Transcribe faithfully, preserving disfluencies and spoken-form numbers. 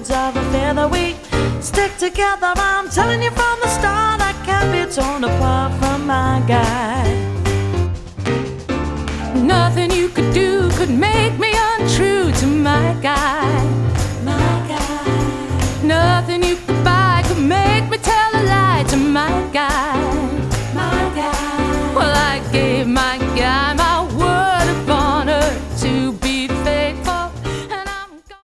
birds of a feather we stick together. I'm telling you from the start, I can't be torn apart from my guy. Nothing you could do could make me untrue to my guy. My guy. Nothing you could buy could make me tell a lie to my guy. My guy. Well, I gave my guy